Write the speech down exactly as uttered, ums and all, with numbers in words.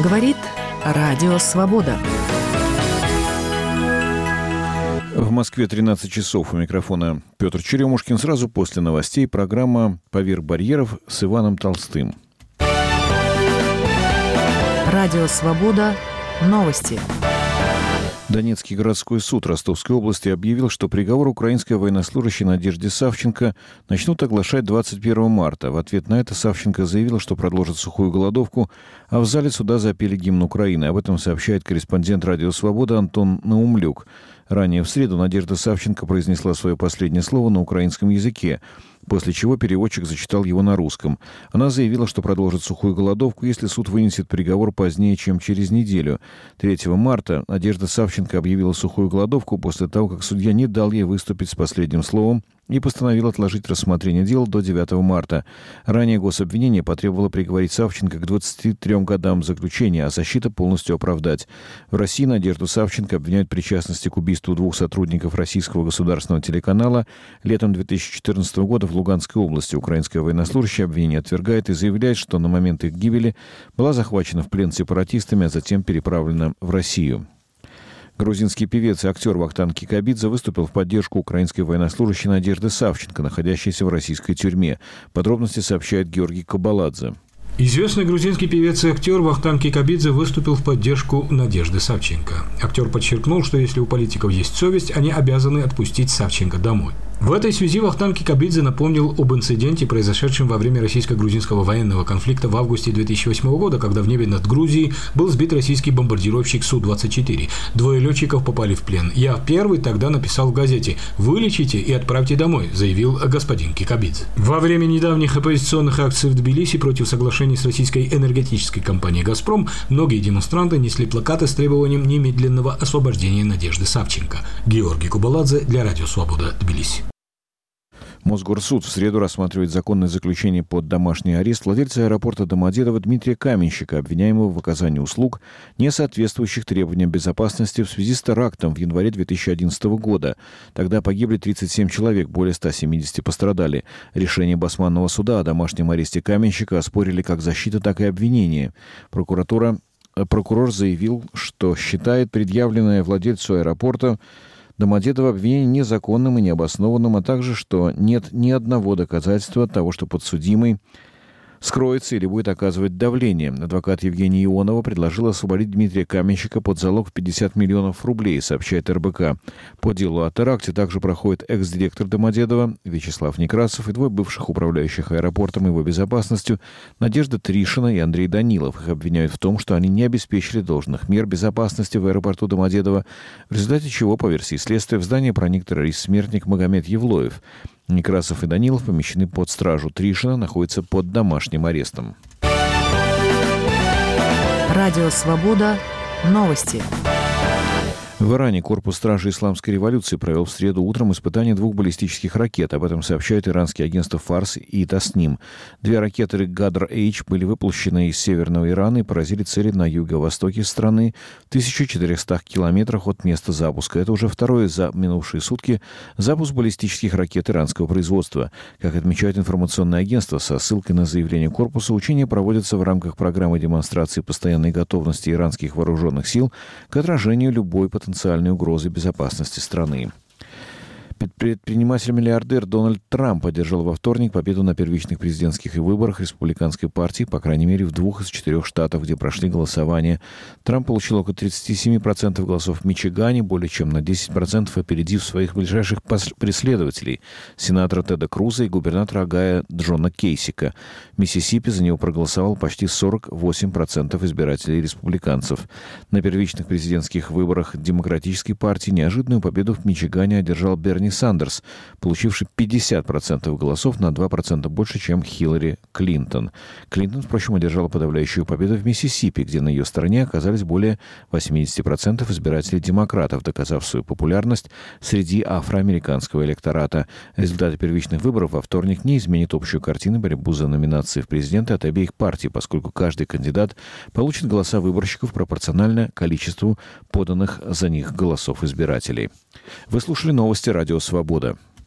Говорит Радио Свобода. В Москве тринадцать часов. У микрофона Петр Черемушкин. Сразу после новостей программа «Поверх барьеров» с Иваном Толстым. Радио Свобода. Новости. Донецкий городской суд Ростовской области объявил, что приговор украинской военнослужащей Надежде Савченко начнут оглашать двадцать первого марта. В ответ на это Савченко заявила, что продолжит сухую голодовку, а в зале суда запели гимн Украины. Об этом сообщает корреспондент «Радио Свобода» Антон Наумлюк. Ранее в среду Надежда Савченко произнесла свое последнее слово на украинском языке, после чего переводчик зачитал его на русском. Она заявила, что продолжит сухую голодовку, если суд вынесет приговор позднее, чем через неделю. третьего марта Надежда Савченко объявила сухую голодовку после того, как судья не дал ей выступить с последним словом и постановил отложить рассмотрение дела до девятого марта. Ранее гособвинение потребовало приговорить Савченко к двадцати трём годам заключения, а защита полностью оправдать. В России Надежду Савченко обвиняют в причастности к убийству двух сотрудников российского государственного телеканала летом две тысячи четырнадцатого года в Луганской области. Украинская военнослужащая обвинение отвергает и заявляет, что на момент их гибели была захвачена в плен сепаратистами, а затем переправлена в Россию. Грузинский певец и актер Вахтанг Кикабидзе выступил в поддержку украинской военнослужащей Надежды Савченко, находящейся в российской тюрьме. Подробности сообщает Георгий Кабаладзе. Известный грузинский певец и актер Вахтанг Кикабидзе выступил в поддержку Надежды Савченко. Актер подчеркнул, что если у политиков есть совесть, они обязаны отпустить Савченко домой. В этой связи Вахтанг Кикабидзе напомнил об инциденте, произошедшем во время российско-грузинского военного конфликта в августе две тысячи восьмого года, когда в небе над Грузией был сбит российский бомбардировщик Су двадцать четыре. Двое летчиков попали в плен. «Я первый тогда написал в газете: вылечите и отправьте домой», заявил господин Кикабидзе. Во время недавних оппозиционных акций в Тбилиси против соглашений с российской энергетической компанией «Газпром» многие демонстранты несли плакаты с требованием немедленного освобождения Надежды Савченко. Георгий Кабаладзе для Радио Свобода, Тбилиси. Мосгорсуд в среду рассматривает законное заключение под домашний арест владельца аэропорта Домодедово Дмитрия Каменщика, обвиняемого в оказании услуг, не соответствующих требованиям безопасности в связи с терактом в январе две тысячи одиннадцатого года. Тогда погибли тридцать семь человек, более ста семидесяти пострадали. Решение Басманного суда о домашнем аресте Каменщика оспорили как защита, так и обвинение. Прокуратура, прокурор заявил, что считает предъявленное владельцу аэропорта Домодедово обвинение незаконным и необоснованным, а также, что нет ни одного доказательства того, что подсудимый скроется или будет оказывать давление. Адвокат Евгения Ионова предложила освободить Дмитрия Каменщика под залог в пятьдесят миллионов рублей, сообщает эр бэ ка. По делу о теракте также проходит экс-директор Домодедова Вячеслав Некрасов и двое бывших управляющих аэропортом и его безопасностью Надежда Тришина и Андрей Данилов. Их обвиняют в том, что они не обеспечили должных мер безопасности в аэропорту Домодедово, в результате чего, по версии следствия, в здание проник террорист-смертник Магомед Евлоев. Некрасов и Данилов помещены под стражу. Тришина находится под домашним арестом. Радио Свобода. Новости. В Иране корпус стражи Исламской революции провел в среду утром испытание двух баллистических ракет. Об этом сообщают иранские агентства «Фарс» и «Тасним». Две ракеты «Гадр-Эйч» были выпущены из северного Ирана и поразили цели на юго-востоке страны в тысяча четырехстах километрах от места запуска. Это уже второй за минувшие сутки запуск баллистических ракет иранского производства. Как отмечает информационное агентство со ссылкой на заявление корпуса, учения проводятся в рамках программы демонстрации постоянной готовности иранских вооруженных сил к отражению любой потенциальной потенциальной угрозы безопасности страны. Предприниматель-миллиардер Дональд Трамп одержал во вторник победу на первичных президентских выборах республиканской партии, по крайней мере, в двух из четырех штатов, где прошли голосования. Трамп получил около тридцать семь процентов голосов в Мичигане, более чем на десять процентов опередив своих ближайших преследователей – сенатора Теда Круза и губернатора Огайо Джона Кейсика. В Миссисипи за него проголосовал почти сорок восемь процентов избирателей республиканцев. На первичных президентских выборах Демократической партии неожиданную победу в Мичигане одержал Берни Сандерс, получивший пятьдесят процентов голосов, на два процента больше, чем Хиллари Клинтон. Клинтон, впрочем, одержала подавляющую победу в Миссисипи, где на ее стороне оказались более восемьдесят процентов избирателей демократов, доказав свою популярность среди афроамериканского электората. Результаты первичных выборов во вторник не изменят общую картину борьбы за номинации в президенты от обеих партий, поскольку каждый кандидат получит голоса выборщиков пропорционально количеству поданных за них голосов избирателей. Вы слушали новости «Радио Свобода».